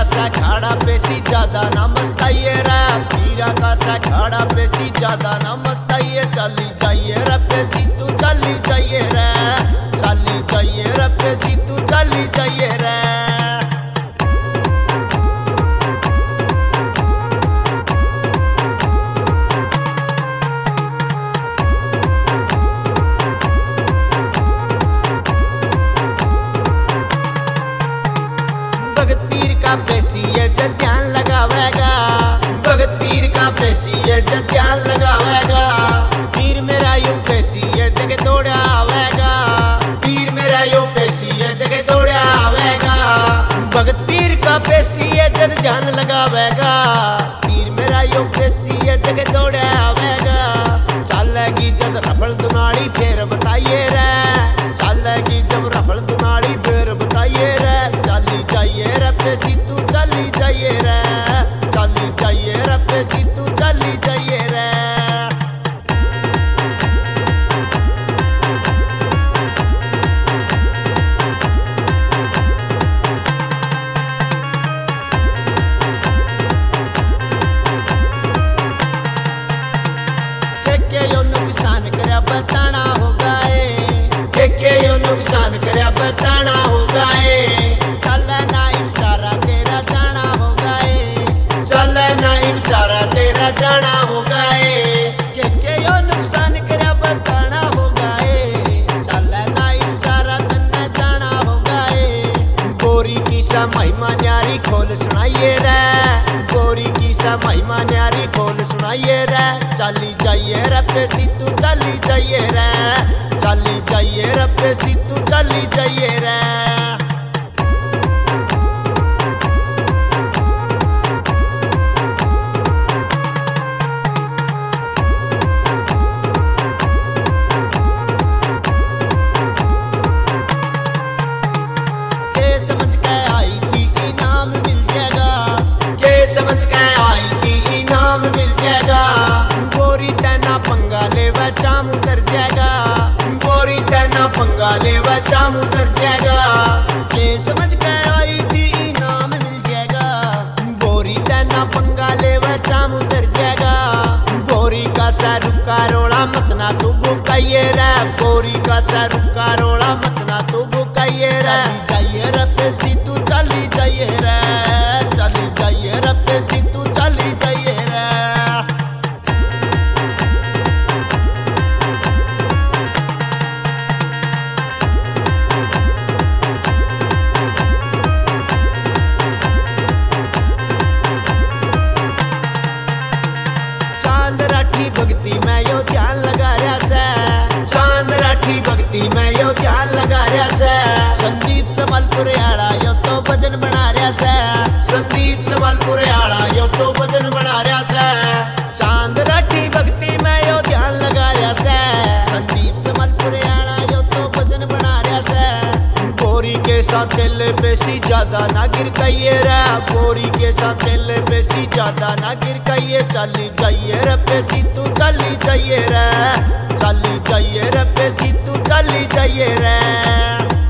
का सा खाड़ा पेशी ज्यादा ना मस्ताइए रे, पीरा का सा खाड़ा पेशी ज्यादा ना मस्ताइए। चली जाइए रे पेशी तू चली जाइए रे, चली जाइए रे पेशी तू चली जाइए रे। भगत पीर का पेशी है जब ध्यान लगावेगा, भगत पीर का पेशी है जब ध्यान लगावेगा। पीर मेरा यू पेशी है देखे दौड़ा आवेगा, पीर मेरा यू पेशी है देखे दौड़ा आवेगा। भगत पीर का पेशी है जब ध्यान लगावेगा, पीर मेरा यू पेशी है देखे दौड़ा आवेगा। चलेगी जब रफल दुनाड़ी फिर बताइए रे, चलेगी जब रफल दुनाड़ी फिर बताइए रे। चली जाइए रे पेशी तू चली जाइए रे, चली जाइए रे पेशी तू चली जाइए रे। के यो नुकसान करया बताना होगा के यो नुकसान करया बताना होगा। चल नाई बेचारा तेरा जाना होगा, चल नाई बेचारा तेरा जाना होगा। के यो नुकसान करया बताना होगा, चल नाई बेचारा तन्ने जाना होगा। गोरी की सा महिमा न्यारी खोल सुनाइए रे, गोरी की सा महिमा न्यारी खोल सुनाइए रे। चली जाइए रे पेशी तू चली जाइए रे, चली जाइए रे पेशी तू चली जाइए रे। के समझ के आई थी इनाम मिल जाएगा, के समझ के आई थी इनाम मिल जाएगा। गोरी तेना पंगा ले व चाम उतर जाएगा, गोरी तेना पंगा ले व चाम उतर जाएगा। के समझ के आई थी इनाम मिल जाएगा, गोरी तेना पंगा ले व चाम उतर जाएगा। गोरी का सा रुका रोड़ा मत ना तू बुकाइए रे, गोरी का सा रुका रोड़ा मत ना तू बुकाइए रे। चली जाइए रे पेशी तू चली जाइए रे, चली जाइए रे पेशी तू चली जाइए रे। चांद राठी भक्ति में यो ध्यान लगा रहा से, चांद राठी भक्ति में यो ध्यान लगा रहा से। संदीप संबलपुर आड़ा यो तो भजन बना रहा से, संदीप संबलपुर आड़ा यो तो भजन बना रहा से। चांद राठी भक्ति में यो ध्यान लगा रहा से, संदीप संबलपुर आड़ा यो तो भजन बना रहा से। गोरी के साथ चले पेशी ज्यादा ना गिर कहिए रे, गोरी के साथ चले पेशी ज्यादा ना गिर कहिए। चली जाइए रे पेशी तू चली जाइए रे, चली जाइए रे पेशी तू चली जाइए रे।